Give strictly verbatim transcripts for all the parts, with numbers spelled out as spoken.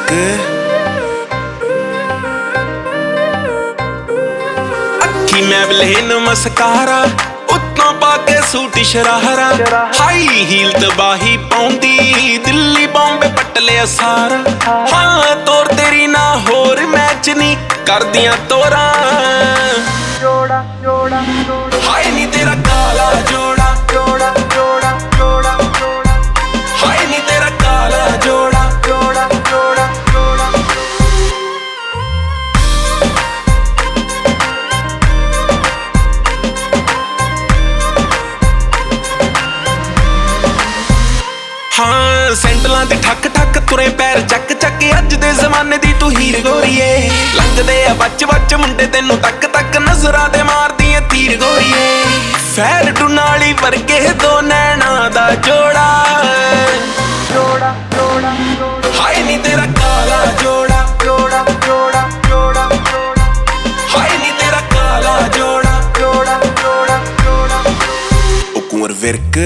ਵਿਰਕ ਅੱਖੀ ਮੈਬਲੇਨ ਮਸਕਾਰਾ ਉੱਤੋਂ ਪਾ ਕੇ ਸੂਟ ਸ਼ਰਾਰਾ ਹਾਈ ਹੀਲ ਤਬਾਹੀ ਪਾਉਂਦੀ ਦਿੱਲੀ ਬੰਬੇ ਪੱਟ ਲਿਆ ਸਾਰਾ ਹਾਂ ਤੋਰ ਤੇਰੀ ਨਾ ਹੋਰ ਮੈਚ ਨਹੀਂ ਕਰਦੀਆਂ ਤੋਰਾਂ ਜੋੜਾ ਜੋੜਾ ਹਾਏ ਨੀ ਤੇਰਾ ਕਾਲਾ ਜੋੜਾ ਜੋੜਾ ਜੋੜਾ ਜੋੜਾ ਜੋੜਾ ਹਾਏ ਨੀ ਤੇਰਾ ਕਾਲਾ ਜੋੜਾ ਜੋੜਾ ਜੋੜਾ ਜੋੜਾ ਹਾਂ ਸੈਂਡਲਾਂ ਤੇ ਠੱਕ ਠੱਕ ਤੁਰੇ ਪੈਰ ਚੱਕ ਚੱਕ ਅੱਜ ਦੇ ਜ਼ਮਾਨੇ ਦੀ ਤੂੰ ਹੀਰ ਗੋਰੀਏ ਲੰਘਦੇ ਆ ਬੱਚ ਬੱਚ ਮੁੰਡੇ ਤੈਨੂੰ ਤੱਕ ਤੱਕ ਨਜ਼ਰਾਂ ਦੇ ਮਾਰਦੀ ਏ ਤੀਰ ਗੋਰੀਏ ਫੈਰ ਟੁਨਾਲੀ ਵਰਗੇ ਦੋ ਨੈਣਾ ਦਾ ਜੋੜਾ ਜੋੜਾ ਜੋੜਾ ਜੋੜਾ ਹਾਏ ਨੀ ਤੇਰਾ ਕਾਲਾ ਜੋੜਾ ਜੋੜਾ ਜੋੜਾ ਜੋੜਾ ਜੋੜਾ ਹਾਏ ਨੀ ਤੇਰਾ ਕਾਲਾ ਜੋੜਾ ਜੋੜਾ ਜੋੜਾ ਜੋੜਾ ਉਹ ਕੁੰਵਰ ਵਿਰਕ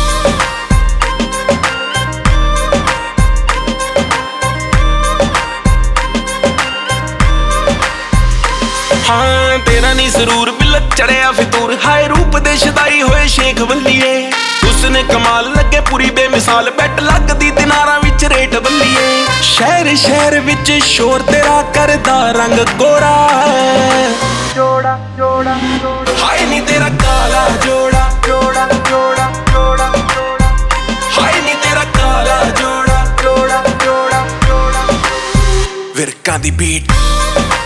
ਹਾਂ ਤੇਰਾ ਨੀ ਜ਼ਰੂਰ ਬਿਲਕ ਚੜਿਆ ਫਿਤੂਰ ਹਾਏ ਰੂਪ ਦੇ ਸ਼ਦਾਈ ਹੋਏ ਸ਼ੇਖ ਬੱਲੀਏ ਉਸਨੇ ਕਮਾਲ ਲੱਗੇ ਪੂਰੀ ਬੇਮਿਸਾਲ ਬੈਟ ਲੱਗਦੀ ਦਿਨਾਰਾਂ ਵਿੱਚ ਰੇਟ ਬੱਲੀਏ ਸ਼ਹਿਰ ਸ਼ਹਿਰ ਵਿੱਚ ਸ਼ੋਰ ਤੇਰਾ ਕਰਦਾ ਰੰਗ ਗੋਰਾ ਜੋੜਾ ਜੋੜਾ ਜੋੜਾ ਹਾਏ ਨੀ ਤੇਰਾ ਕਾਲਾ ਜੋੜਾ ਜੋੜਾ ਜੋੜਾ ਜੋੜਾ ਜੋੜਾ ਹਾਏ ਨੀ ਤੇਰਾ ਕਾਲਾ ਜੋੜਾ ਜੋੜਾ ਜੋੜਾ ਜੋੜਾ ਵਿਰਕਾਂ ਦੀ ਬੀਟ